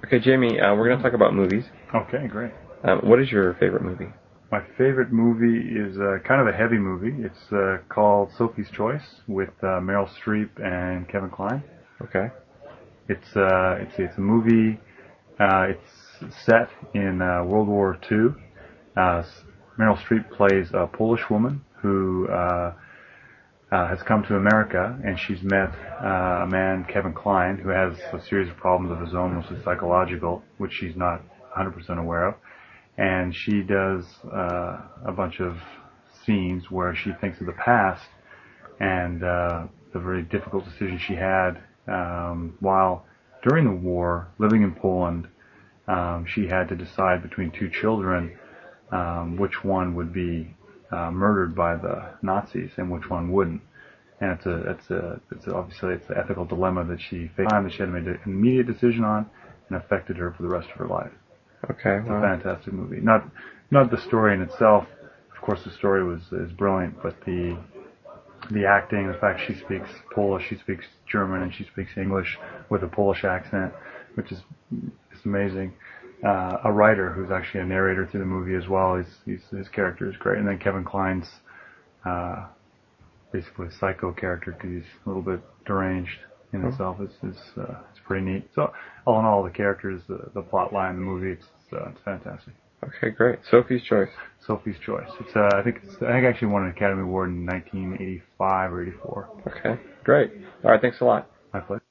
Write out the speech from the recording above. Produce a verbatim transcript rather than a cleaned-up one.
Okay, Jamie, uh, we're going to talk about movies. Okay, great. Um, what is your favorite movie? My favorite movie is uh, kind of a heavy movie. It's uh, called Sophie's Choice with uh, Meryl Streep and Kevin Kline. Okay. It's uh, it's it's a movie. Uh, it's set in uh, World War Two. Uh, Meryl Streep plays a Polish woman who uh, uh, has come to America, and she's met uh, a man, Kevin Kline, who has a series of problems of his own, mostly psychological, which she's not one hundred percent aware of. And she does uh, a bunch of scenes where she thinks of the past and uh, the very difficult decision she had um, while during the war, living in Poland. Um, she had to decide between two children um, which one would be uh, murdered by the Nazis and which one wouldn't. And it's a, it's a, it's a, obviously it's an ethical dilemma that she faced, that she had to make an immediate decision on, and affected her for the rest of her life. Okay, it's wow. a fantastic movie. Not, not the story in itself. Of course, the story was is brilliant, but the, the acting, the fact she speaks Polish, she speaks German, and she speaks English with a Polish accent, which is, is amazing. Uh, a writer who's actually a narrator through the movie as well. He's, he's, his character is great. And then Kevin Kline's uh, basically a psycho character because he's a little bit deranged in itself. Is is uh, it's pretty neat. So all in all, the characters, the, the plot line, the movie, it's uh, it's fantastic. Okay, great. Sophie's Choice. Sophie's Choice. It's uh, I think it's, I think I actually won an Academy Award in nineteen eighty-five or eighty-four. Okay, great. All right, thanks a lot. My pleasure.